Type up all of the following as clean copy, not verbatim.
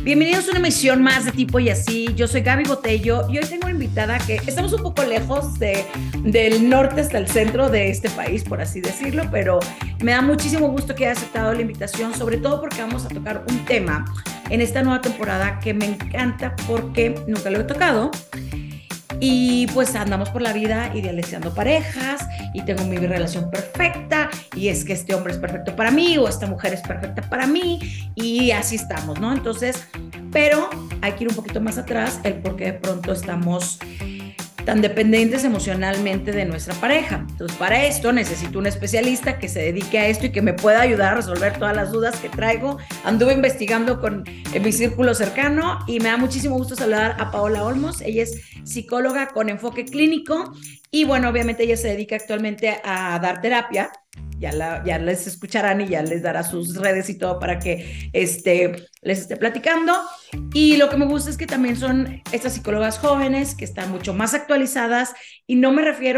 Bienvenidos a una emisión más de Tipo y Así. Yo soy Gaby Botello y hoy tengo una invitada que estamos un poco lejos del norte hasta el centro de este país, por así decirlo, pero me da muchísimo gusto que haya aceptado la invitación, sobre todo porque vamos a tocar un tema en esta nueva temporada que me encanta porque nunca lo he tocado. Y pues andamos por la vida idealizando parejas y tengo mi relación perfecta y es que este hombre es perfecto para mí o esta mujer es perfecta para mí y así estamos, ¿no? Entonces, pero hay que ir un poquito más atrás, el por qué de pronto estamos tan dependientes emocionalmente de nuestra pareja. Entonces, para esto necesito un especialista que se dedique a esto y que me pueda ayudar a resolver todas las dudas que traigo. Anduve investigando en mi círculo cercano y me da muchísimo gusto saludar a Paola Olmos. Ella es psicóloga con enfoque clínico y bueno, obviamente ella se dedica actualmente a dar terapia. Ya les escucharán y ya les dará sus redes y todo para que les esté platicando. Y lo que me gusta es que también son estas psicólogas jóvenes que están mucho más actualizadas y no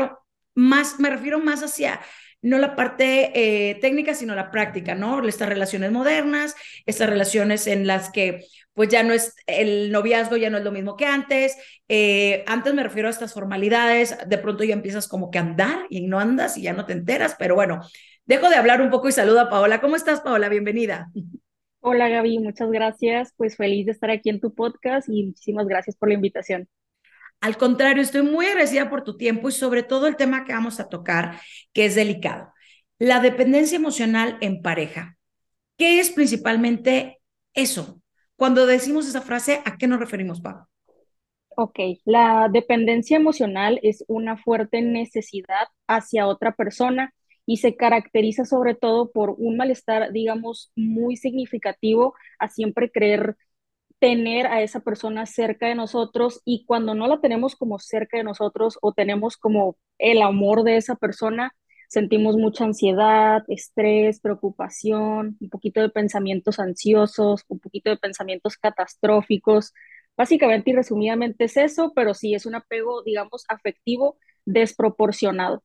me refiero más hacia no la parte técnica, sino la práctica, ¿no? Estas relaciones modernas, estas relaciones en las que pues ya no es, el noviazgo ya no es lo mismo que antes. Antes me refiero a estas formalidades, de pronto ya empiezas como que a andar y no andas y ya no te enteras, pero bueno, dejo de hablar un poco y saludo a Paola. ¿Cómo estás, Paola? Bienvenida. Hola Gaby, muchas gracias. Pues feliz de estar aquí en tu podcast y muchísimas gracias por la invitación. Al contrario, estoy muy agradecida por tu tiempo y sobre todo el tema que vamos a tocar, que es delicado. La dependencia emocional en pareja. ¿Qué es principalmente eso? Cuando decimos esa frase, ¿a qué nos referimos, Pau? Ok, la dependencia emocional es una fuerte necesidad hacia otra persona y se caracteriza sobre todo por un malestar, digamos, muy significativo a siempre creer tener a esa persona cerca de nosotros y cuando no la tenemos como cerca de nosotros o tenemos como el amor de esa persona, sentimos mucha ansiedad, estrés, preocupación, un poquito de pensamientos ansiosos, un poquito de pensamientos catastróficos. Básicamente y resumidamente es eso, pero sí es un apego, digamos, afectivo desproporcionado.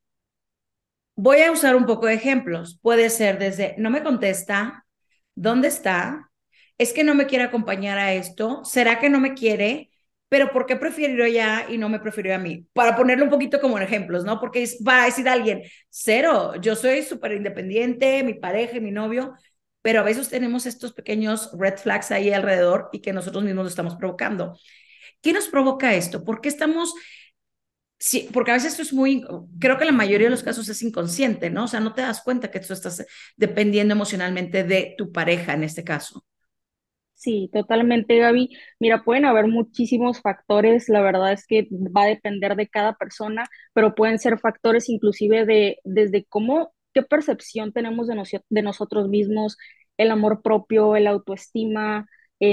Voy a usar un poco de ejemplos. Puede ser desde no me contesta, ¿dónde está? Es que no me quiere acompañar a esto. ¿Será que no me quiere? Pero ¿por qué prefirió ya y no me prefirió a mí? Para ponerlo un poquito como en ejemplos, ¿no? Porque va a decir alguien, cero, yo soy súper independiente, mi pareja y mi novio, pero a veces tenemos estos pequeños red flags ahí alrededor y que nosotros mismos lo estamos provocando. ¿Qué nos provoca esto? ¿Por qué estamos Sí, porque a veces esto es creo que la mayoría de los casos es inconsciente, ¿no? O sea, no te das cuenta que tú estás dependiendo emocionalmente de tu pareja en este caso. Sí, totalmente, Gaby. Mira, pueden haber muchísimos factores, la verdad es que va a depender de cada persona, pero pueden ser factores inclusive de desde cómo, qué percepción tenemos de nosotros mismos, el amor propio, el autoestima,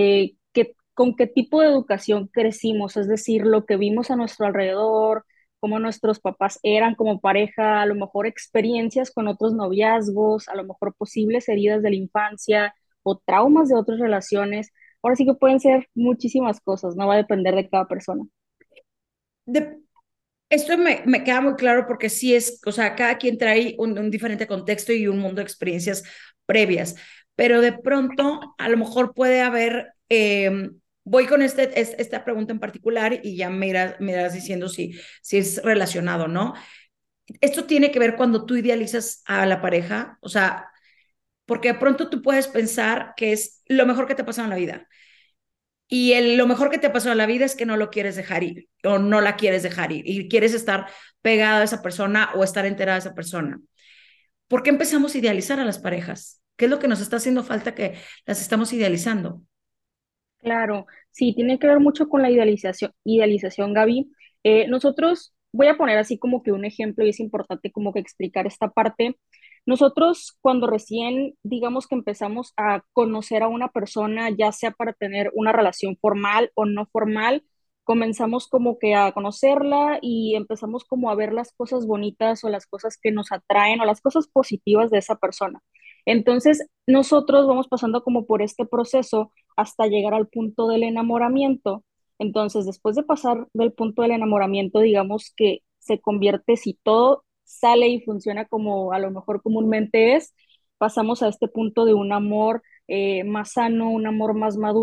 con qué tipo de educación crecimos, es decir, lo que vimos a nuestro alrededor, cómo nuestros papás eran como pareja, a lo mejor experiencias con otros noviazgos, a lo mejor posibles heridas de la infancia o traumas de otras relaciones. Ahora sí que pueden ser muchísimas cosas, no va a depender de cada persona. De, Esto me queda muy claro porque sí es, o sea, cada quien trae un diferente contexto y un mundo de experiencias previas, pero de pronto a lo mejor puede haber, voy con esta pregunta en particular y ya me irás diciendo si es relacionado, ¿no? Esto tiene que ver cuando tú idealizas a la pareja, o sea, porque de pronto tú puedes pensar que es lo mejor que te ha pasado en la vida. Y lo mejor que te ha pasado en la vida es que no lo quieres dejar ir o no la quieres dejar ir y quieres estar pegado a esa persona o estar enterada de esa persona. ¿Por qué empezamos a idealizar a las parejas? ¿Qué es lo que nos está haciendo falta que las estamos idealizando? Claro, sí, tiene que ver mucho con la idealización, Gaby. Nosotros, voy a poner así como que un ejemplo y es importante como que explicar esta parte. Nosotros cuando recién, digamos que empezamos a conocer a una persona, ya sea para tener una relación formal o no formal, comenzamos como que a conocerla y empezamos como a ver las cosas bonitas o las cosas que nos atraen o las cosas positivas de esa persona. Entonces, nosotros vamos pasando como por este proceso hasta llegar al punto del enamoramiento. Entonces, después de pasar del punto del enamoramiento, digamos que se convierte, si todo sale y funciona como a lo mejor comúnmente es, pasamos a este punto de un amor más sano, un amor más maduro.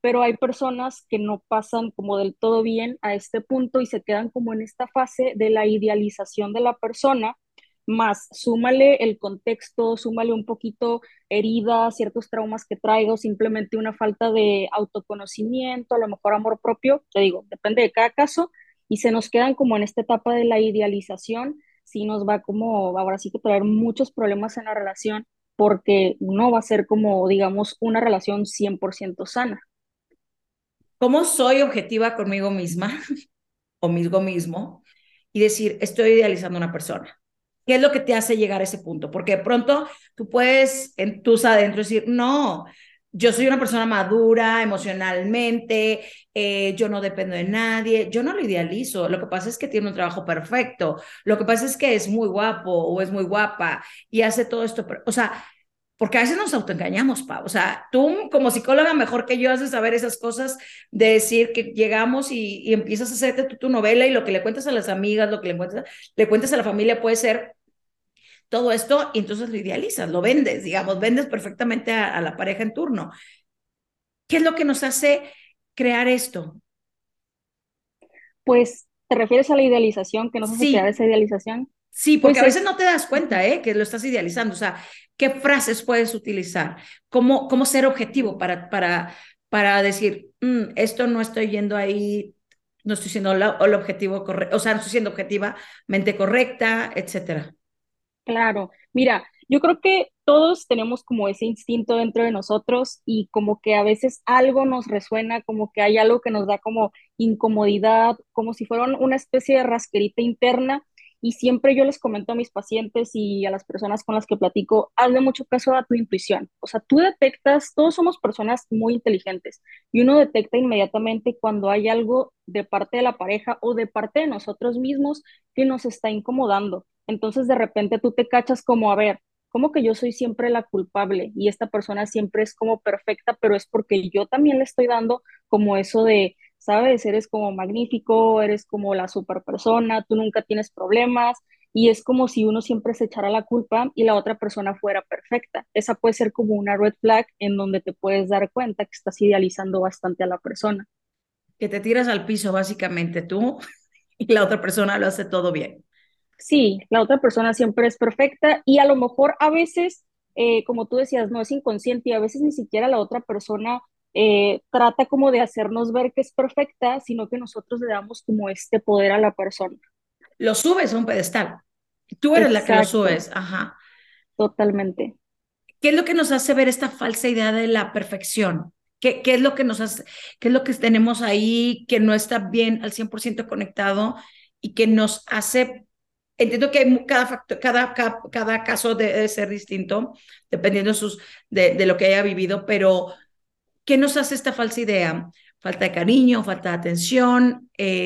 pero hay personas que no pasan como del todo bien a este punto y se quedan como en esta fase de la idealización de la persona, más súmale el contexto, súmale un poquito heridas, ciertos traumas que traigo, simplemente una falta de autoconocimiento, a lo mejor amor propio, te digo, depende de cada caso, y se nos quedan como en esta etapa de la idealización, sí nos va como, ahora sí que traer muchos problemas en la relación, porque no va a ser como, digamos, una relación 100% sana. ¿Cómo soy objetiva conmigo misma o conmigo mismo y decir, estoy idealizando a una persona? ¿Qué es lo que te hace llegar a ese punto? Porque de pronto tú puedes en tus adentro decir, no, yo soy una persona madura emocionalmente, yo no dependo de nadie, yo no lo idealizo, lo que pasa es que tiene un trabajo perfecto, lo que pasa es que es muy guapo o es muy guapa y hace todo esto, o sea, porque a veces nos autoengañamos, Pau. O sea, tú como psicóloga mejor que yo has de saber esas cosas de decir que llegamos y empiezas a hacerte tu novela y lo que le cuentas a las amigas, lo que le cuentas a la familia puede ser todo esto y entonces lo idealizas, lo vendes, digamos, vendes perfectamente a la pareja en turno. ¿Qué es lo que nos hace crear esto? Pues, ¿te refieres a la idealización, que nos hace crear Sí, esa idealización? sí, porque Pues a veces es, no te das cuenta, que lo estás idealizando. O sea, ¿qué frases puedes utilizar? ¿Cómo ser objetivo para decir, esto no estoy yendo ahí, no estoy siendo el objetivo correcto, o sea, no estoy siendo objetivamente correcta, etcétera? claro, mira, yo creo que todos tenemos como ese instinto dentro de nosotros y como que a veces algo nos resuena, como que hay algo que nos da como incomodidad, como si fuera una especie de rasquerita interna. Y siempre yo les comento a mis pacientes y a las personas con las que platico, hazle mucho caso a tu intuición. O sea, tú detectas, todos somos personas muy inteligentes y uno detecta inmediatamente cuando hay algo de parte de la pareja o de parte de nosotros mismos que nos está incomodando. Entonces de repente tú te cachas como, a ver, como que yo soy siempre la culpable y esta persona siempre es como perfecta, pero es porque yo también le estoy dando como eso de, sabes, eres como magnífico, eres como la super persona, tú nunca tienes problemas y es como si uno siempre se echara la culpa y la otra persona fuera perfecta. Esa puede ser como una red flag en donde te puedes dar cuenta que estás idealizando bastante a la persona. Que te tiras al piso básicamente tú y la otra persona lo hace todo bien. Sí, la otra persona siempre es perfecta y a lo mejor a veces, como tú decías, no es inconsciente y a veces ni siquiera la otra persona trata como de hacernos ver que es perfecta, sino que nosotros le damos como este poder a la persona. Lo subes a un pedestal. Tú eres la que lo Exacto, subes, ajá. totalmente. ¿Qué es lo que nos hace ver esta falsa idea de la perfección? ¿Qué es lo que nos hace, qué es lo que tenemos ahí que no está bien al 100% conectado y que nos hace, entiendo que hay cada factor, cada caso debe ser distinto, dependiendo de lo que haya vivido, pero ¿qué nos hace esta falsa idea? Falta de cariño, falta de atención,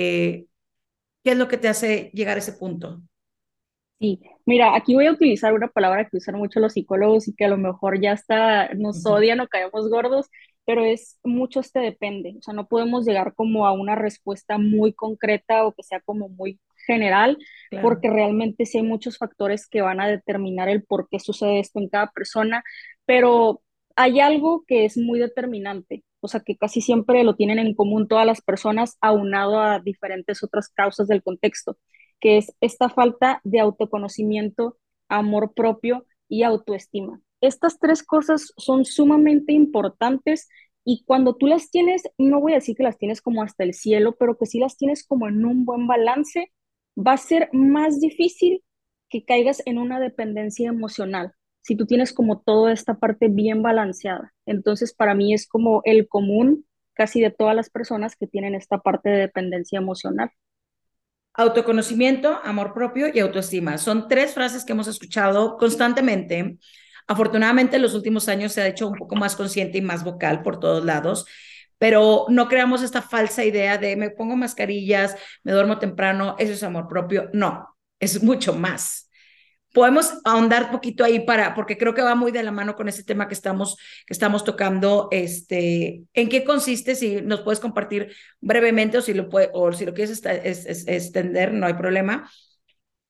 ¿qué es lo que te hace llegar a ese punto? Sí, mira, aquí voy a utilizar una palabra que usan mucho los psicólogos y que a lo mejor ya hasta nos Ujú. odian o caemos gordos, pero es mucho este depende. O sea, no podemos llegar como a una respuesta muy concreta o que sea como muy general, Claro. porque realmente sí hay muchos factores que van a determinar el por qué sucede esto en cada persona, pero hay algo que es muy determinante. O sea, que casi siempre lo tienen en común todas las personas, aunado a diferentes otras causas del contexto, que es esta falta de autoconocimiento, amor propio y autoestima. Estas tres cosas son sumamente importantes y cuando tú las tienes, no voy a decir que las tienes como hasta el cielo, pero que sí las tienes como en un buen balance, va a ser más difícil que caigas en una dependencia emocional. Si tú tienes como toda esta parte bien balanceada. Entonces, para mí es como el común casi de todas las personas que tienen esta parte de dependencia emocional. Autoconocimiento, amor propio y autoestima. Son tres frases que hemos escuchado constantemente. Afortunadamente, en los últimos años se ha hecho un poco más consciente y más vocal por todos lados, pero no creamos esta falsa idea de me pongo mascarillas, me duermo temprano, eso es amor propio. No, es mucho más. Podemos ahondar poquito ahí porque creo que va muy de la mano con ese tema que estamos tocando, ¿en qué consiste? Si nos puedes compartir brevemente o si lo quieres extender, no hay problema.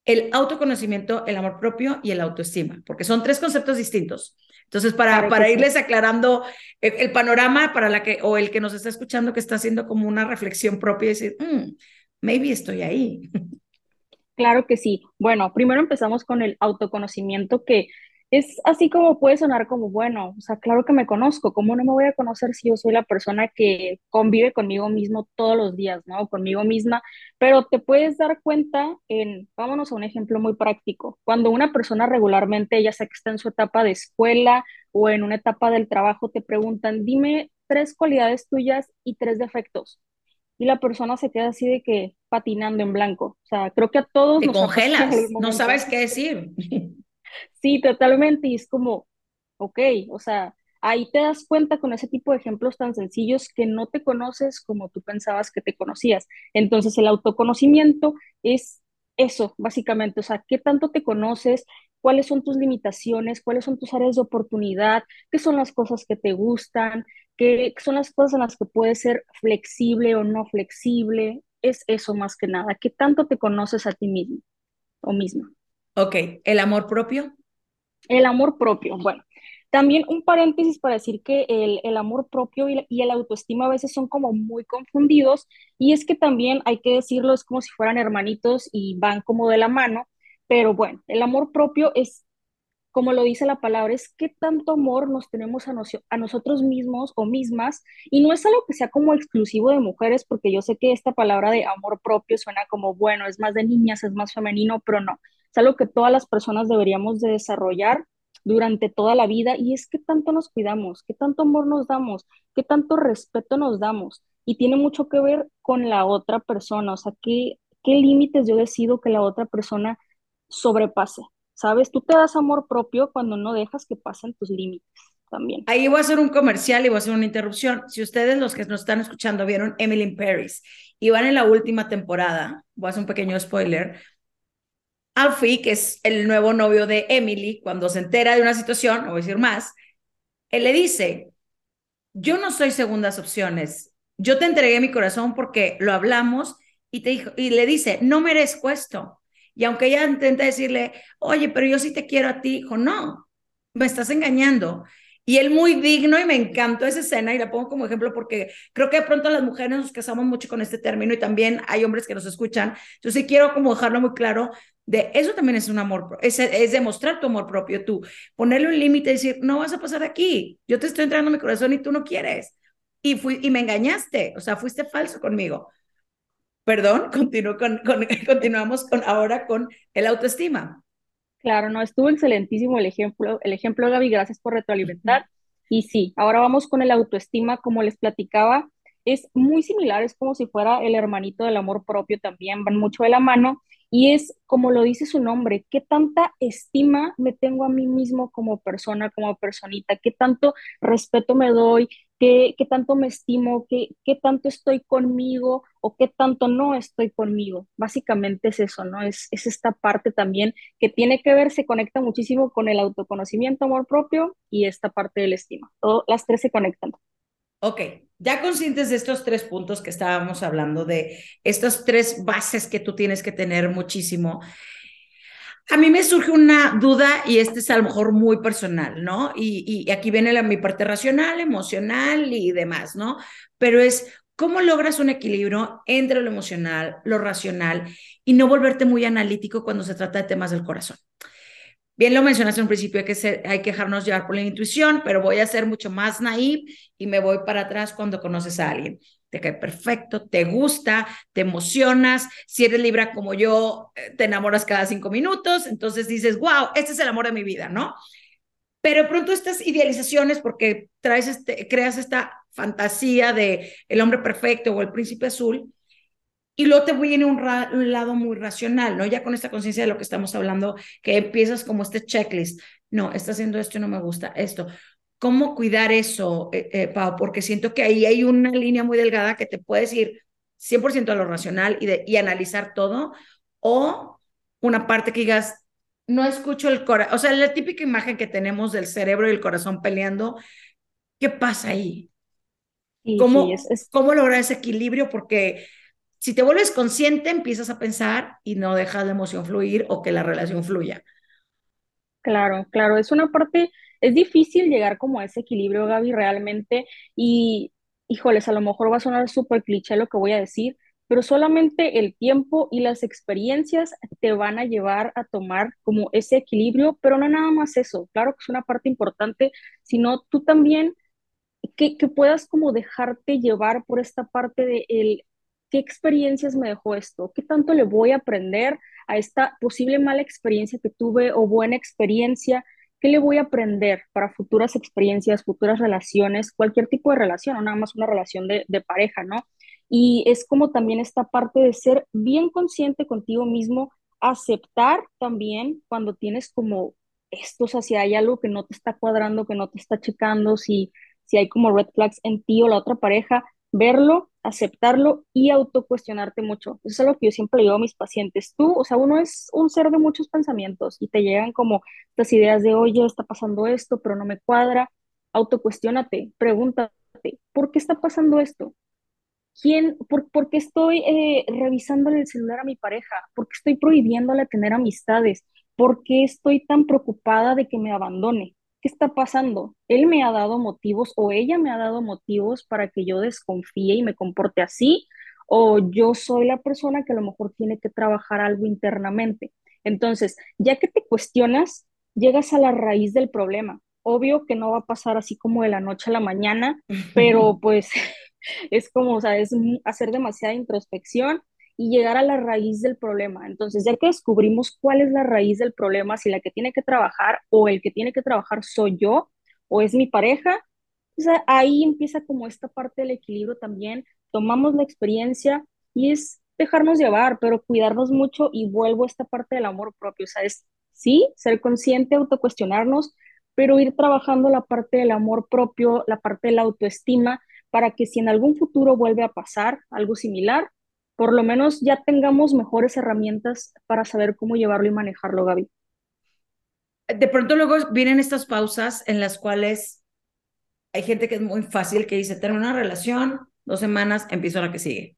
el autoconocimiento, el amor propio y el autoestima, porque son tres conceptos distintos. Entonces, Claro que para sí. irles aclarando el panorama para la que, o el que nos está escuchando que está haciendo como una reflexión propia y decir, maybe estoy ahí. Claro que sí. Bueno, primero empezamos con el autoconocimiento, que es así como puede sonar como, bueno, o sea, claro que me conozco, ¿cómo no me voy a conocer si yo soy la persona que convive conmigo mismo todos los días, ¿no? Conmigo misma, pero te puedes dar cuenta en, vámonos a un ejemplo muy práctico, cuando una persona regularmente, ya sea que está en su etapa de escuela o en una etapa del trabajo, te preguntan, dime tres cualidades tuyas y tres defectos y la persona se queda así de que patinando en blanco. O sea, creo que a todos Te nos ha pasado en algún congelas, no momento. sabes qué decir. Sí, totalmente. Y es como, ok, o sea, ahí te das cuenta con ese tipo de ejemplos tan sencillos que no te conoces como tú pensabas que te conocías. Entonces, el autoconocimiento es eso, básicamente. O sea, ¿qué tanto te conoces? ¿Cuáles son tus limitaciones? ¿Cuáles son tus áreas de oportunidad? ¿Qué son las cosas que te gustan? ¿Qué son las cosas en las que puedes ser flexible o no flexible? Es eso más que nada. ¿Qué tanto te conoces a ti mismo o misma? Ok, el amor propio. El amor propio. Bueno, también un paréntesis para decir que el amor propio y el autoestima a veces son como muy confundidos y es que también hay que decirlo, es como si fueran hermanitos y van como de la mano, pero bueno, el amor propio es, como lo dice la palabra, es qué tanto amor nos tenemos a nosotros mismos o mismas y no es algo que sea como exclusivo de mujeres, porque yo sé que esta palabra de amor propio suena como, bueno, es más de niñas, es más femenino, pero no, es algo que todas las personas deberíamos de desarrollar durante toda la vida y es qué tanto nos cuidamos, qué tanto amor nos damos, qué tanto respeto nos damos y tiene mucho que ver con la otra persona, o sea, qué límites yo decido que la otra persona sobrepase. ¿Sabes? Tú te das amor propio cuando no dejas que pasen tus límites también. Ahí voy a hacer un comercial y voy a hacer una interrupción. Si ustedes, los que nos están escuchando, vieron Emily in Paris y van en la última temporada, voy a hacer un pequeño spoiler. Alfie, que es el nuevo novio de Emily, cuando se entera de una situación, no voy a decir más, él le dice, yo no soy segundas opciones, yo te entregué mi corazón porque lo hablamos y, te dijo, y le dice, no merezco esto. Y aunque ella intenta decirle, oye, pero yo sí te quiero a ti, dijo, no, me estás engañando. Y él muy digno y me encantó esa escena y la pongo como ejemplo porque creo que de pronto las mujeres nos casamos mucho con este término y también hay hombres que nos escuchan. Entonces sí quiero como dejarlo muy claro de eso también es un amor, es demostrar tu amor propio tú, ponerle un límite y decir, no vas a pasar aquí, yo te estoy entrando mi corazón y tú no quieres. Y me engañaste, o sea, fuiste falso conmigo. Perdón, continuamos con ahora con el autoestima. Claro, no, estuvo excelentísimo el ejemplo, Gaby, gracias por retroalimentar. Y sí, ahora vamos con el autoestima, como les platicaba, es muy similar, es como si fuera el hermanito del amor propio también, van mucho de la mano, y es como lo dice su nombre, qué tanta estima me tengo a mí mismo como persona, como personita, qué tanto respeto me doy, qué tanto me estimo, qué tanto estoy conmigo o qué tanto no estoy conmigo. Básicamente es eso, ¿no? Es esta parte también que tiene que ver, se conecta muchísimo con el autoconocimiento, amor propio y esta parte del estima. Las tres se conectan. Ok, ya conscientes de estos tres puntos que estábamos hablando, de estas tres bases que tú tienes que tener muchísimo, a mí me surge una duda y este es a lo mejor muy personal, ¿no? Y aquí viene mi parte racional, emocional y demás, ¿no? Pero es, ¿cómo logras un equilibrio entre lo emocional, lo racional y no volverte muy analítico cuando se trata de temas del corazón? Bien lo mencionaste en un principio, hay que dejarnos llevar por la intuición, pero voy a ser mucho más naive y me voy para atrás cuando conoces a alguien. Te cae perfecto, te gusta, te emocionas, si eres libra como yo, te enamoras cada 5 minutos, entonces dices, wow, este es el amor de mi vida, ¿no? Pero de pronto estas idealizaciones, porque creas esta fantasía de el hombre perfecto o el príncipe azul, y luego te viene un lado muy racional, ¿no? Ya con esta conciencia de lo que estamos hablando, que empiezas como este checklist. No, está haciendo esto y no me gusta esto. ¿Cómo cuidar eso, Pau? Porque siento que ahí hay una línea muy delgada que te puedes ir 100% a lo racional y analizar todo, o una parte que digas, no escucho el corazón, o sea, la típica imagen que tenemos del cerebro y el corazón peleando, ¿qué pasa ahí? Sí, sí, ¿Cómo lograr ese equilibrio? Porque Si te vuelves consciente, empiezas a pensar y no dejas la emoción fluir o que la relación fluya. Claro, claro, es una parte, es difícil llegar como a ese equilibrio, Gaby, realmente, y híjoles, a lo mejor va a sonar súper cliché lo que voy a decir, pero solamente el tiempo y las experiencias te van a llevar a tomar como ese equilibrio, pero no nada más eso, claro que es una parte importante, sino tú también que puedas como dejarte llevar por esta parte de el, qué experiencias me dejó esto, qué tanto le voy a aprender a esta posible mala experiencia que tuve o buena experiencia, qué le voy a aprender para futuras experiencias, futuras relaciones, cualquier tipo de relación, no nada más una relación de pareja, ¿no? Y es como también esta parte de ser bien consciente contigo mismo, aceptar también cuando tienes como esto, o sea, si hay algo que no te está cuadrando, que no te está checando, si hay como red flags en ti o la otra pareja, verlo, aceptarlo y autocuestionarte mucho. Eso es algo que yo siempre le digo a mis pacientes. Tú, o sea, uno es un ser de muchos pensamientos y te llegan como estas ideas de, oye, está pasando esto, pero no me cuadra. Autocuestiónate, pregúntate, ¿por qué está pasando esto? ¿Por qué estoy revisándole el celular a mi pareja? ¿Por qué estoy prohibiéndole tener amistades? ¿Por qué estoy tan preocupada de que me abandone? ¿Qué está pasando? ¿Él me ha dado motivos o ella me ha dado motivos para que yo desconfíe y me comporte así? ¿O yo soy la persona que a lo mejor tiene que trabajar algo internamente? Entonces, ya que te cuestionas, llegas a la raíz del problema. Obvio que no va a pasar así como de la noche a la mañana, pero pues es como, o sea, es hacer demasiada introspección y llegar a la raíz del problema. Entonces, ya que descubrimos cuál es la raíz del problema, si la que tiene que trabajar o el que tiene que trabajar soy yo o es mi pareja, o sea, ahí empieza como esta parte del equilibrio también. Tomamos la experiencia y es dejarnos llevar, pero cuidarnos mucho y vuelvo a esta parte del amor propio, o sea, es sí, ser consciente, autocuestionarnos, pero ir trabajando la parte del amor propio, la parte de la autoestima para que si en algún futuro vuelve a pasar algo similar, por lo menos ya tengamos mejores herramientas para saber cómo llevarlo y manejarlo, Gaby. De pronto luego vienen estas pausas en las cuales hay gente que es muy fácil, que dice, tengo una relación, 2 semanas, empiezo la que sigue.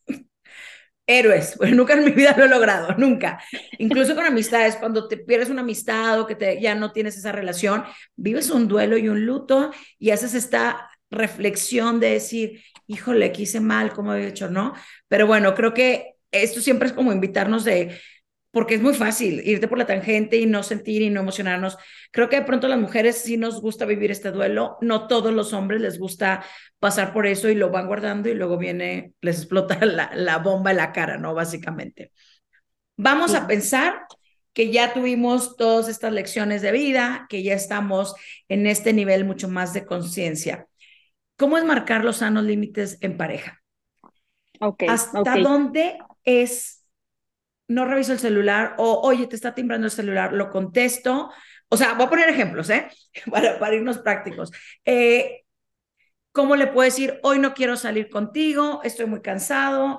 Héroes, pues nunca en mi vida lo he logrado, nunca. Incluso con amistades, cuando te pierdes una amistad o que ya no tienes esa relación, vives un duelo y un luto y haces esta reflexión de decir, híjole, ¿qué hice mal? ¿Cómo había hecho? ¿No? Pero bueno, creo que esto siempre es como invitarnos de porque es muy fácil irte por la tangente y no sentir y no emocionarnos. Creo que de pronto a las mujeres sí nos gusta vivir este duelo, no todos los hombres les gusta pasar por eso y lo van guardando y luego viene, les explota la bomba en la cara, ¿no? Básicamente. Vamos a Sí, pensar que ya tuvimos todas estas lecciones de vida, que ya estamos en este nivel mucho más de conciencia. ¿Cómo es marcar los sanos límites en pareja? ok, ok. ¿Hasta dónde es no reviso el celular o, oye, te está timbrando el celular, lo contesto? O sea, voy a poner ejemplos, ¿eh? Para irnos prácticos. ¿Cómo le puedo decir, hoy no quiero salir contigo, estoy muy cansado?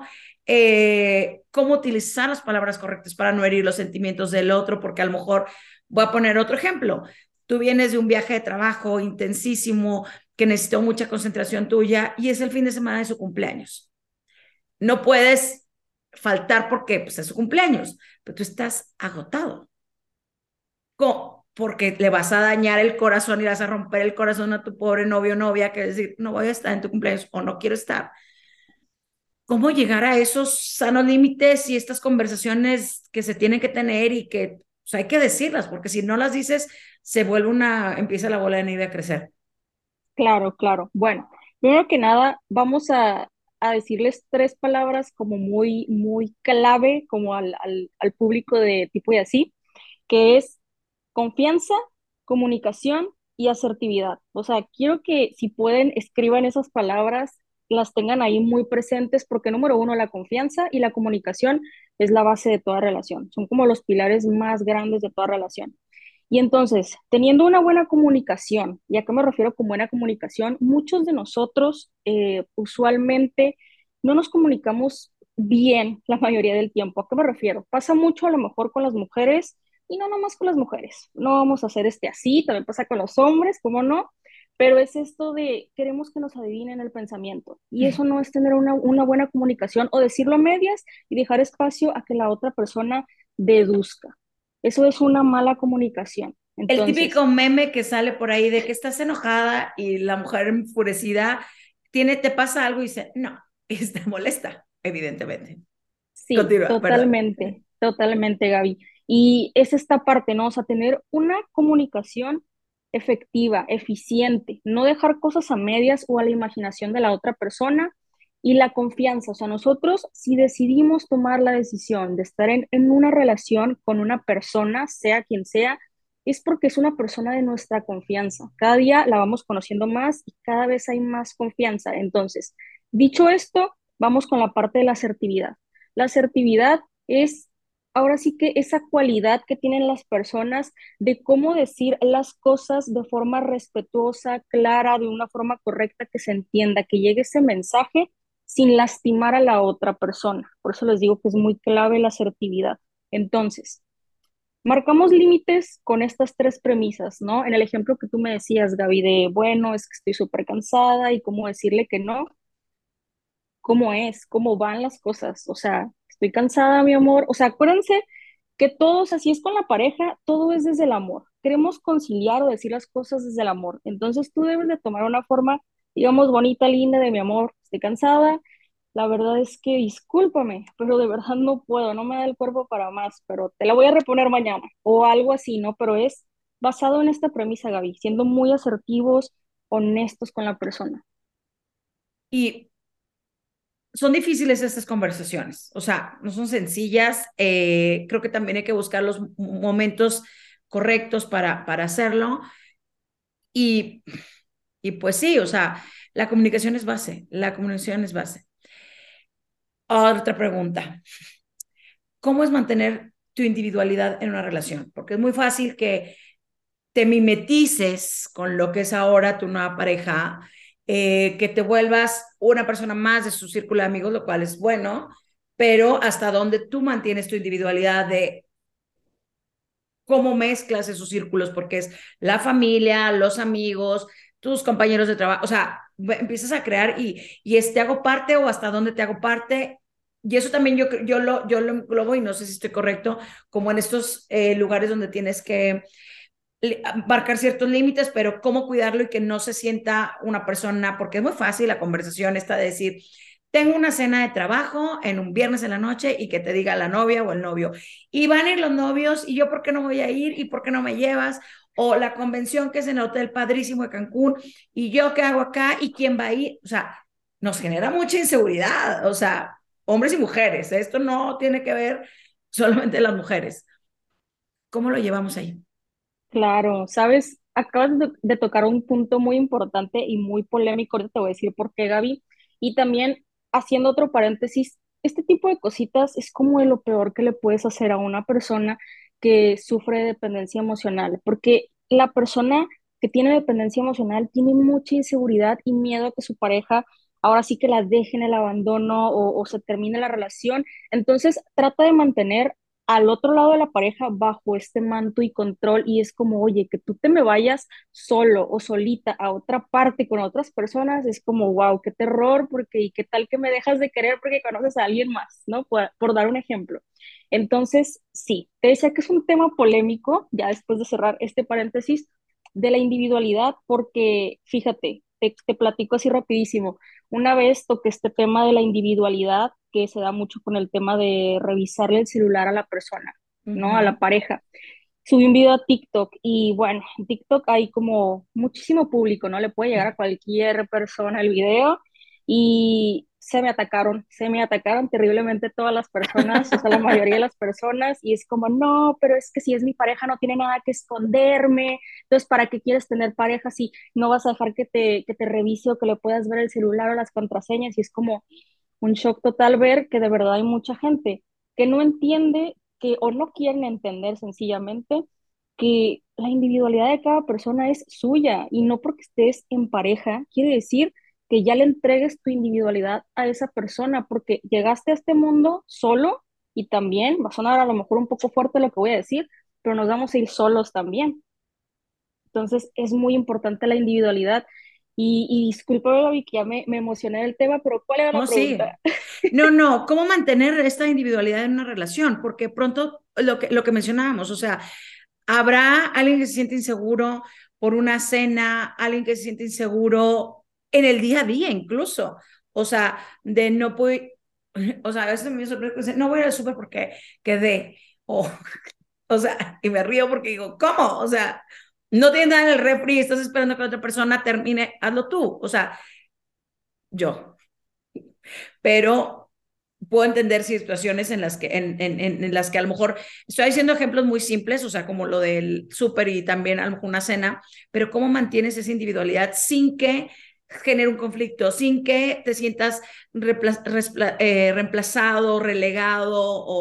¿Cómo utilizar las palabras correctas para no herir los sentimientos del otro? Porque a lo mejor, voy a poner otro ejemplo. Tú vienes de un viaje de trabajo intensísimo que necesitó mucha concentración tuya y es el fin de semana de su cumpleaños. No puedes faltar porque pues, es su cumpleaños, pero tú estás agotado. ¿Cómo? Porque le vas a dañar el corazón y vas a romper el corazón a tu pobre novio o novia que decir, no voy a estar en tu cumpleaños o no quiero estar. ¿Cómo llegar a esos sanos límites y estas conversaciones que se tienen que tener y que pues, hay que decirlas? Porque si no las dices, se vuelve empieza la bola de nieve a crecer. Claro, claro. Bueno, primero que nada, vamos a decirles tres palabras como muy, muy clave como al público de tipo y así, que es confianza, comunicación y asertividad. O sea, quiero que si pueden escriban esas palabras, las tengan ahí muy presentes porque número uno, la confianza y la comunicación es la base de toda relación. Son como los pilares más grandes de toda relación. Y entonces, teniendo una buena comunicación, ¿y a qué me refiero con buena comunicación? Muchos de nosotros usualmente no nos comunicamos bien la mayoría del tiempo. ¿A qué me refiero? Pasa mucho a lo mejor con las mujeres y no nomás con las mujeres. No vamos a hacer así, también pasa con los hombres, ¿cómo no? pero es esto de queremos que nos adivinen el pensamiento y eso no es tener una buena comunicación o decirlo a medias y dejar espacio a que la otra persona deduzca. Eso es una mala comunicación. El Entonces, típico meme que sale por ahí de que estás enojada y la mujer enfurecida te pasa algo y dice, no, está molesta, evidentemente. sí, Continúa, perdón. totalmente, totalmente, Gaby. Y es esta parte, ¿no? O sea, tener una comunicación efectiva, eficiente, no dejar cosas a medias o a la imaginación de la otra persona y la confianza. O sea, nosotros si decidimos tomar la decisión de estar en una relación con una persona, sea quien sea, es porque es una persona de nuestra confianza. Cada día la vamos conociendo más y cada vez hay más confianza. Entonces, dicho esto, vamos con la parte de la asertividad. La asertividad es ahora sí que esa cualidad que tienen las personas de cómo decir las cosas de forma respetuosa, clara, de una forma correcta, que se entienda, que llegue ese mensaje sin lastimar a la otra persona. Por eso les digo que es muy clave la asertividad. Entonces, marcamos límites con estas tres premisas, ¿no? En el ejemplo que tú me decías, Gaby, de, bueno, es que estoy súper cansada y cómo decirle que no, cómo es, cómo van las cosas. O sea, estoy cansada, mi amor. O sea, acuérdense que todos, así es con la pareja, todo es desde el amor. Queremos conciliar o decir las cosas desde el amor. Entonces tú debes de tomar una forma, digamos, bonita, linda de mi amor. Estoy cansada. La verdad es que discúlpame, pero de verdad no puedo, no me da el cuerpo para más, pero te la voy a reponer mañana o algo así, ¿no? Pero es basado en esta premisa, Gaby, siendo muy asertivos, honestos con la persona. Y son difíciles estas conversaciones, o sea, no son sencillas. Creo que también hay que buscar los momentos correctos para hacerlo. Y, y pues sí, o sea, la comunicación es base, la comunicación es base. Otra pregunta, ¿cómo es mantener tu individualidad en una relación? Porque es muy fácil que te mimetices con lo que es ahora tu nueva pareja, que te vuelvas una persona más de su círculo de amigos, lo cual es bueno, pero hasta dónde tú mantienes tu individualidad de cómo mezclas esos círculos, porque es la familia, los amigos, tus compañeros de trabajo, o sea, empiezas a crear y es, te hago parte o hasta dónde te hago parte. Y eso también yo lo englobo y no sé si estoy correcto, como en estos lugares donde tienes que marcar ciertos límites, pero cómo cuidarlo y que no se sienta una persona, porque es muy fácil la conversación esta de decir, tengo una cena de trabajo en un viernes en la noche y que te diga la novia o el novio, y van a ir los novios y yo por qué no voy a ir y por qué no me llevas, o la convención que es en el hotel padrísimo de Cancún y yo qué hago acá y quién va a ir, o sea, nos genera mucha inseguridad, o sea, hombres y mujeres, esto no tiene que ver solamente las mujeres. ¿Cómo lo llevamos ahí? Claro, sabes, acabas de tocar un punto muy importante y muy polémico, ahorita te voy a decir por qué, Gaby. Y también, haciendo otro paréntesis, este tipo de cositas es como de lo peor que le puedes hacer a una persona que sufre de dependencia emocional, porque la persona que tiene dependencia emocional tiene mucha inseguridad y miedo a que su pareja ahora sí que la deje en el abandono o se termine la relación. Entonces, trata de mantener al otro lado de la pareja bajo este manto y control y es como, oye, que tú te me vayas solo o solita a otra parte con otras personas, es como, wow, qué terror, porque y qué tal que me dejas de querer porque conoces a alguien más, ¿no? Por dar un ejemplo. Entonces, sí, te decía que es un tema polémico, ya después de cerrar este paréntesis, de la individualidad, porque fíjate, te platico así rapidísimo. Una vez toqué este tema de la individualidad que se da mucho con el tema de revisarle el celular a la persona, Uh ¿no? A la -huh. pareja. Subí un video a TikTok y bueno, en TikTok hay como muchísimo público, ¿no? Le puede llegar a cualquier persona el video y se me atacaron terriblemente todas las personas, o sea, la mayoría de las personas y es como, no, pero es que si es mi pareja no tiene nada que esconderme, entonces, ¿para qué quieres tener pareja si no vas a dejar que te revise o que le puedas ver el celular o las contraseñas? Y es como un shock total ver que de verdad hay mucha gente que no entiende que o no quieren entender sencillamente que la individualidad de cada persona es suya y no porque estés en pareja quiere decir que ya le entregues tu individualidad a esa persona porque llegaste a este mundo solo y también va a sonar a lo mejor un poco fuerte lo que voy a decir, pero nos vamos a ir solos también. Entonces es muy importante la individualidad. Y discúlpame, Gaby, que ya me emocioné del tema, pero ¿cuál era la No, sí. pregunta? No, no, ¿cómo mantener esta individualidad en una relación? Porque pronto lo que mencionábamos, o sea, habrá alguien que se siente inseguro por una cena, alguien que se siente inseguro en el día a día incluso, o sea, de no puedo, o sea, a veces me sorprende, no voy al súper porque quedé, o, o sea, y me río porque digo, ¿cómo? O sea, no tienes nada en el refri, estás esperando que la otra persona termine, hazlo tú, o sea, yo, pero puedo entender situaciones en las que a lo mejor estoy diciendo ejemplos muy simples, o sea, como lo del súper y también a lo mejor una cena, pero cómo mantienes esa individualidad sin que genere un conflicto, sin que te sientas reemplazado, relegado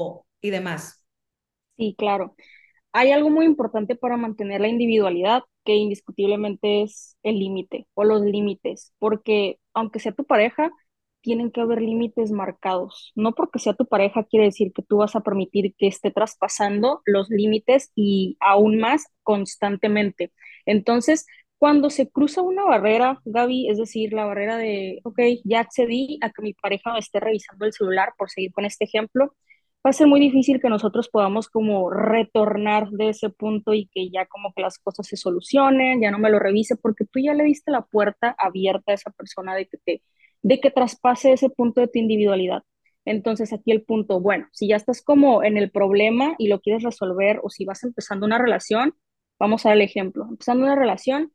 y demás. Sí, claro. Hay algo muy importante para mantener la individualidad, que indiscutiblemente es el límite o los límites, porque aunque sea tu pareja, tienen que haber límites marcados. No porque sea tu pareja quiere decir que tú vas a permitir que esté traspasando los límites y aún más constantemente. Entonces, cuando se cruza una barrera, Gaby, es decir, la barrera de, ok, ya accedí a que mi pareja me esté revisando el celular, por seguir con este ejemplo, va a ser muy difícil que nosotros podamos como retornar de ese punto y que ya como que las cosas se solucionen, ya no me lo revise, porque tú ya le diste la puerta abierta a esa persona de que traspase ese punto de tu individualidad. Entonces aquí el punto, bueno, si ya estás como en el problema y lo quieres resolver o si vas empezando una relación, vamos a dar el ejemplo, empezando una relación,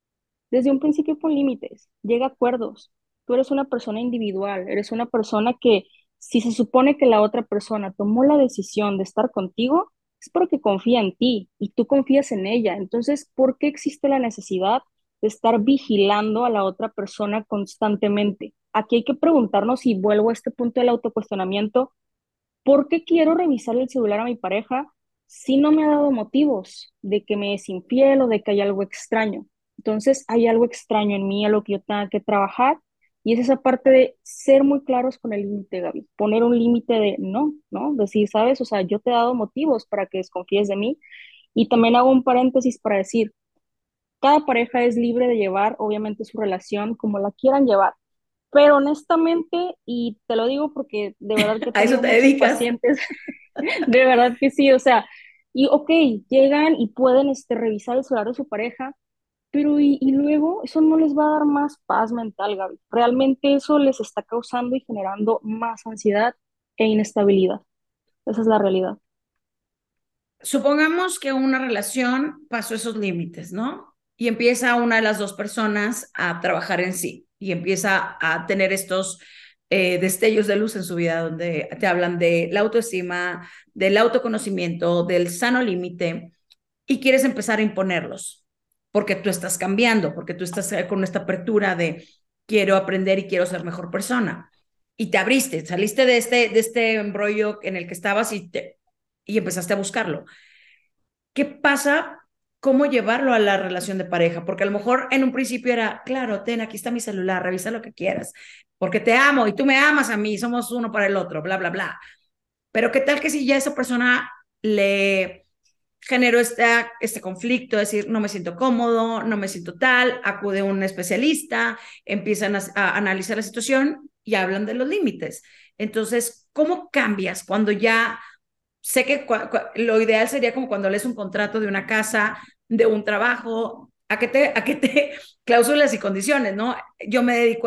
desde un principio pon límites, llega a acuerdos. Tú eres una persona individual, eres una persona que si se supone que la otra persona tomó la decisión de estar contigo, es porque confía en ti y tú confías en ella. Entonces, ¿por qué existe la necesidad de estar vigilando a la otra persona constantemente? Aquí hay que preguntarnos, y vuelvo a este punto del autocuestionamiento, ¿por qué quiero revisar el celular a mi pareja si no me ha dado motivos de que me es infiel o de que hay algo extraño? Entonces, hay algo extraño en mí, a lo que yo tenga que trabajar, y es esa parte de ser muy claros con el límite, Gaby. Poner un límite de no, ¿no? Decir, ¿sabes? O sea, yo te he dado motivos para que desconfíes de mí. Y también hago un paréntesis para decir, cada pareja es libre de llevar, obviamente, su relación como la quieran llevar. Pero honestamente, y te lo digo porque de verdad que he A eso tenido te muchos dedicas. pacientes, de verdad que sí, o sea, y ok, llegan y pueden revisar el celular de su pareja, pero y luego eso no les va a dar más paz mental, Gaby. Realmente eso les está causando y generando más ansiedad e inestabilidad. Esa es la realidad. Supongamos que una relación pasó esos límites, ¿no? Y empieza una de las dos personas a trabajar en sí y empieza a tener estos destellos de luz en su vida donde te hablan de la autoestima, del autoconocimiento, del sano límite y quieres empezar a imponerlos porque tú estás cambiando, porque tú estás con esta apertura de quiero aprender y quiero ser mejor persona. Y te abriste, saliste de este embrollo en el que estabas y empezaste a buscarlo. ¿Qué pasa? ¿Cómo llevarlo a la relación de pareja? Porque a lo mejor en un principio era, claro, ten, aquí está mi celular, revisa lo que quieras, porque te amo y tú me amas a mí, somos uno para el otro, bla, bla, bla. Pero ¿qué tal que si ya esa persona le generó este conflicto, decir, no me siento cómodo, no me siento tal, acude a un especialista, empiezan a analizar la situación y hablan de los límites. Entonces, ¿cómo cambias cuando ya sé que lo ideal sería como cuando lees un contrato de una casa, de un trabajo, a que te cláusulas y condiciones, ¿no? Yo me dedico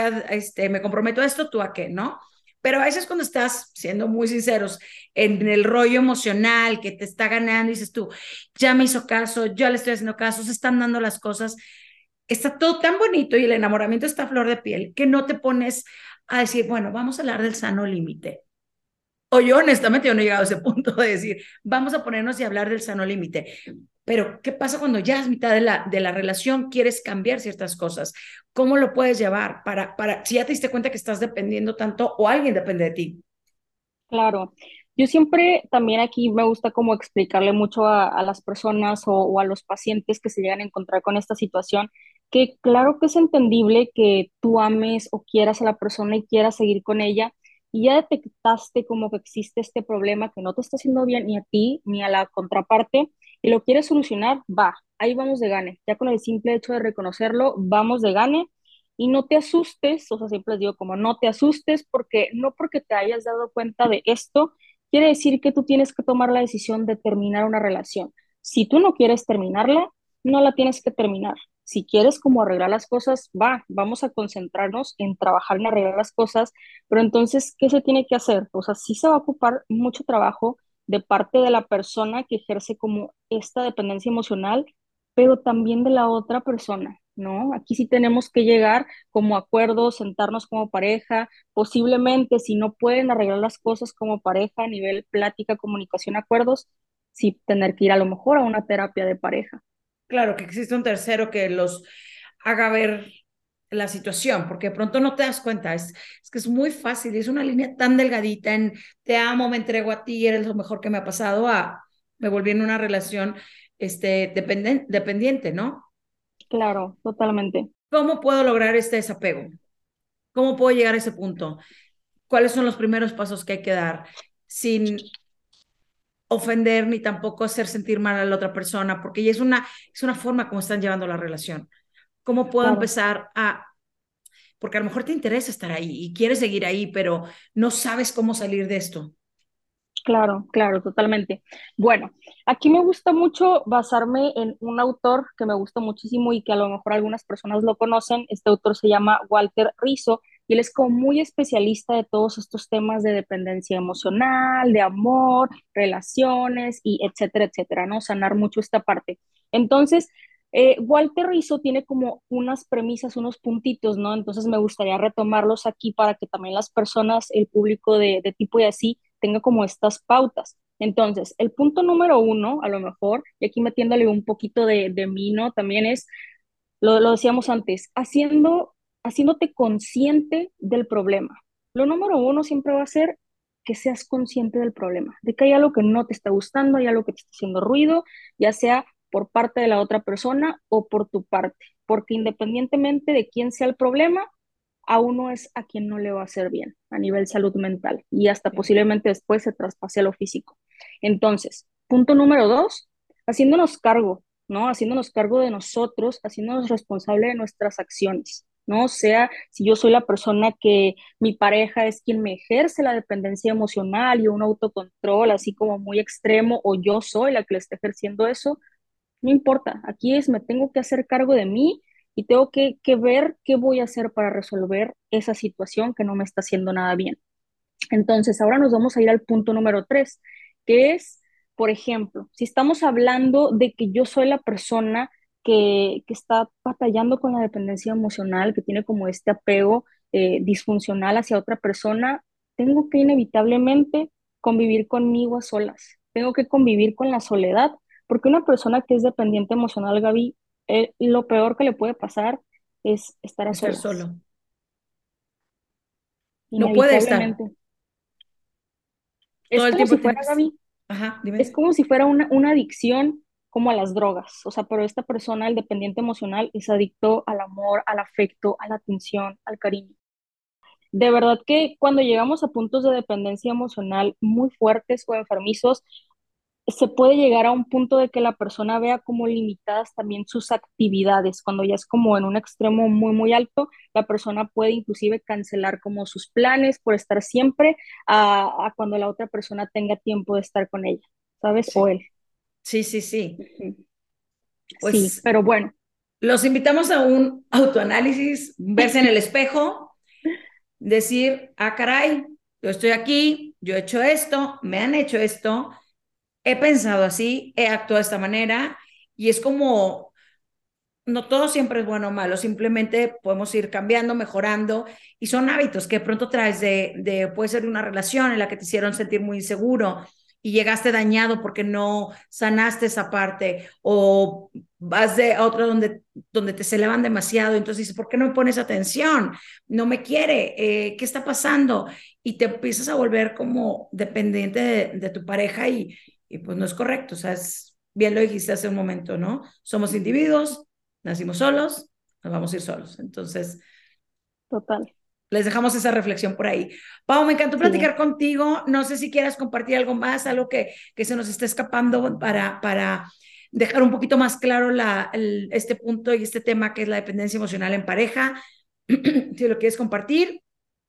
me comprometo a esto, tú a qué, ¿no? Pero a veces cuando estás, siendo muy sinceros, en el rollo emocional que te está ganando, dices tú, ya me hizo caso, ya le estoy haciendo caso, se están dando las cosas, está todo tan bonito y el enamoramiento está a flor de piel que no te pones a decir, bueno, vamos a hablar del sano límite. O yo honestamente yo no he llegado a ese punto de decir, vamos a ponernos y hablar del sano límite. Pero, ¿qué pasa cuando ya es mitad de la relación, quieres cambiar ciertas cosas? ¿Cómo lo puedes llevar si ya te diste cuenta que estás dependiendo tanto o alguien depende de ti? Claro, yo siempre también aquí me gusta como explicarle mucho a las personas o a los pacientes que se llegan a encontrar con esta situación, que claro que es entendible que tú ames o quieras a la persona y quieras seguir con ella y ya detectaste como que existe este problema que no te está haciendo bien ni a ti ni a la contraparte y lo quieres solucionar, va, ahí vamos de gane. Ya con el simple hecho de reconocerlo, vamos de gane. Y no te asustes, o sea, siempre les digo como no te asustes porque no porque te hayas dado cuenta de esto, quiere decir que tú tienes que tomar la decisión de terminar una relación. Si tú no quieres terminarla, no la tienes que terminar. Si quieres como arreglar las cosas, va, vamos a concentrarnos en trabajar en arreglar las cosas, pero entonces, ¿qué se tiene que hacer? O sea, sí se va a ocupar mucho trabajo de parte de la persona que ejerce como esta dependencia emocional, pero también de la otra persona, ¿no? Aquí sí tenemos que llegar como acuerdos, sentarnos como pareja, posiblemente si no pueden arreglar las cosas como pareja a nivel plática, comunicación, acuerdos, sí tener que ir a lo mejor a una terapia de pareja. Claro, que existe un tercero que los haga ver la situación, porque de pronto no te das cuenta, es que es muy fácil, es una línea tan delgadita en te amo, me entrego a ti, eres lo mejor que me ha pasado, a me volví en una relación dependiente, ¿no? Claro, totalmente. ¿Cómo puedo lograr este desapego? ¿Cómo puedo llegar a ese punto? ¿Cuáles son los primeros pasos que hay que dar sin ofender ni tampoco hacer sentir mal a la otra persona? Porque ya es una forma como están llevando la relación. ¿Cómo puedo Claro. empezar a, porque a lo mejor te interesa estar ahí y quieres seguir ahí, pero no sabes cómo salir de esto? Claro, claro, totalmente. Bueno, aquí me gusta mucho basarme en un autor que me gusta muchísimo y que a lo mejor algunas personas lo conocen. Este autor se llama Walter Rizzo y él es como muy especialista de todos estos temas de dependencia emocional, de amor, relaciones y etcétera, etcétera, ¿no? Sanar mucho esta parte. Entonces, Walter Rizzo tiene como unas premisas, unos puntitos, ¿no? Entonces me gustaría retomarlos aquí para que también las personas, el público de tipo y así, tenga como estas pautas. Entonces, el punto número uno, a lo mejor, y aquí metiéndole un poquito de mí, ¿no? También es, lo decíamos antes, haciéndote consciente del problema. Lo número uno siempre va a ser que seas consciente del problema, de que hay algo que no te está gustando, hay algo que te está haciendo ruido, ya sea por parte de la otra persona o por tu parte, porque independientemente de quién sea el problema, a uno es a quien no le va a hacer bien a nivel salud mental y hasta Sí. posiblemente después se traspase a lo físico. Entonces, punto número dos, haciéndonos cargo, ¿no? Haciéndonos cargo de nosotros, haciéndonos responsable de nuestras acciones, ¿no? O sea, si yo soy la persona que mi pareja es quien me ejerce la dependencia emocional y un autocontrol así como muy extremo, o yo soy la que le está ejerciendo eso, no importa, aquí es, me tengo que hacer cargo de mí y tengo que ver qué voy a hacer para resolver esa situación que no me está haciendo nada bien. Entonces, ahora nos vamos a ir al punto número tres, que es, por ejemplo, si estamos hablando de que yo soy la persona que está batallando con la dependencia emocional, que tiene como este apego disfuncional hacia otra persona, tengo que inevitablemente convivir conmigo a solas. Tengo que convivir con la soledad, porque una persona que es dependiente emocional, Gaby, lo peor que le puede pasar es estar a Estar solas, solo. No puede estar. inevitablemente. Todo Es el como tiempo si tiene fuera, que... Gaby, Ajá, es dime. como si fuera una adicción como a las drogas, o sea, pero esta persona, el dependiente emocional, es adicto al amor, al afecto, a la atención, al cariño. De verdad que cuando llegamos a puntos de dependencia emocional muy fuertes o enfermizos, se puede llegar a un punto de que la persona vea como limitadas también sus actividades. Cuando ya es como en un extremo muy, muy alto, la persona puede inclusive cancelar como sus planes por estar siempre a cuando la otra persona tenga tiempo de estar con ella, ¿sabes? O Sí, él. sí, sí, sí. Ujú. Sí, Pues pero bueno, los invitamos a un autoanálisis, verse en el espejo, decir, ah, caray, yo estoy aquí, yo he hecho esto, me han hecho esto, he pensado así, he actuado de esta manera, y es como, no todo siempre es bueno o malo, simplemente podemos ir cambiando, mejorando, y son hábitos que de pronto traes puede ser una relación en la que te hicieron sentir muy inseguro y llegaste dañado porque no sanaste esa parte, o vas a otro donde te celeban demasiado, entonces dices, ¿por qué no me pones atención? No me quiere, ¿qué está pasando? Y te empiezas a volver como dependiente de tu pareja y pues no es correcto, o sea, bien lo dijiste hace un momento, ¿no? Somos individuos, nacimos solos, nos vamos a ir solos. Entonces, total. les dejamos esa reflexión por ahí. Pau, me encantó Sí. platicar contigo. No sé si quieras compartir algo más, algo que se nos esté escapando para dejar un poquito más claro este punto y este tema que es la dependencia emocional en pareja. Si lo quieres compartir.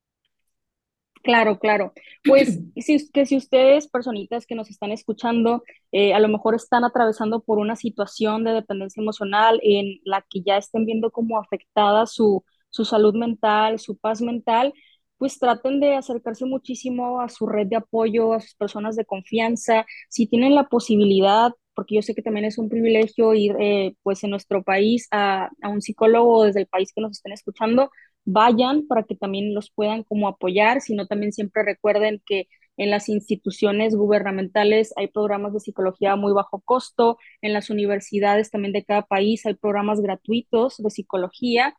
Claro, claro. Pues si ustedes, personitas que nos están escuchando, a lo mejor están atravesando por una situación de dependencia emocional en la que ya estén viendo como afectada su salud mental, su paz mental, pues traten de acercarse muchísimo a su red de apoyo, a sus personas de confianza. Si tienen la posibilidad, porque yo sé que también es un privilegio ir, pues en nuestro país a un psicólogo desde el país que nos estén escuchando, vayan para que también los puedan como apoyar, sino también siempre recuerden que en las instituciones gubernamentales hay programas de psicología a muy bajo costo, en las universidades también de cada país hay programas gratuitos de psicología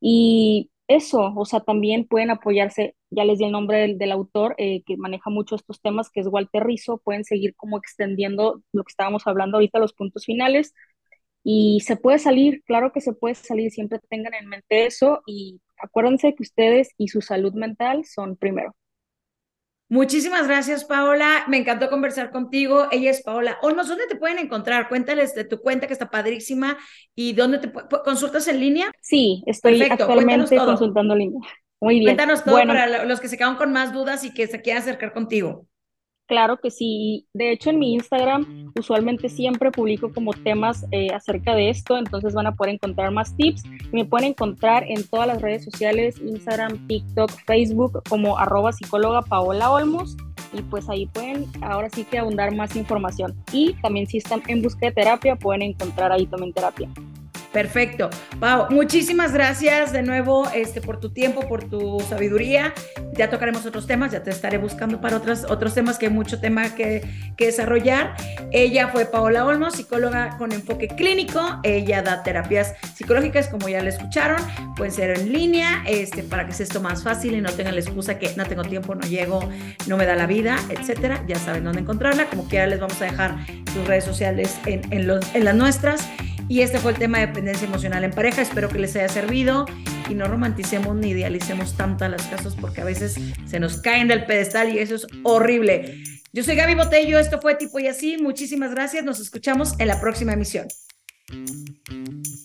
y eso, o sea, también pueden apoyarse, ya les di el nombre del autor que maneja mucho estos temas, que es Walter Rizzo, pueden seguir como extendiendo lo que estábamos hablando ahorita, los puntos finales, y se puede salir, claro que se puede salir, siempre tengan en mente eso y acuérdense que ustedes y su salud mental son primero. Muchísimas gracias, Paola. Me encantó conversar contigo. Ella es Paola Olmos. ¿Dónde te pueden encontrar? Cuéntales de tu cuenta que está padrísima y dónde consultas en línea. Sí, estoy Perfecto, cuéntanos actualmente todo. consultando en línea. Muy bien. Cuéntanos todo Bueno, para los que se quedan con más dudas y que se quieran acercar contigo. claro que sí. De hecho, en mi Instagram usualmente siempre publico como temas acerca de esto, entonces van a poder encontrar más tips. Y me pueden encontrar en todas las redes sociales, Instagram, TikTok, Facebook, como @psicóloga Paola Olmos. Y pues ahí pueden ahora sí que abundar más información. Y también si están en busca de terapia, pueden encontrar ahí también terapia. Perfecto. Pau, muchísimas gracias de nuevo por tu tiempo, por tu sabiduría. Ya tocaremos otros temas, ya te estaré buscando para otros temas, que hay mucho tema que desarrollar. Ella fue Paola Olmos, psicóloga con enfoque clínico. Ella da terapias psicológicas, como ya le escucharon. Pueden ser en línea, para que sea esto más fácil y no tengan la excusa que no tengo tiempo, no llego, no me da la vida, etcétera. Ya saben dónde encontrarla. Como quiera, les vamos a dejar sus redes sociales en las nuestras. Y este fue el tema de dependencia emocional en pareja. Espero que les haya servido y no romanticemos ni idealicemos tanto a los casos porque a veces se nos caen del pedestal y eso es horrible. Yo soy Gaby Botello, esto fue Tipo y Así. Muchísimas gracias, nos escuchamos en la próxima emisión.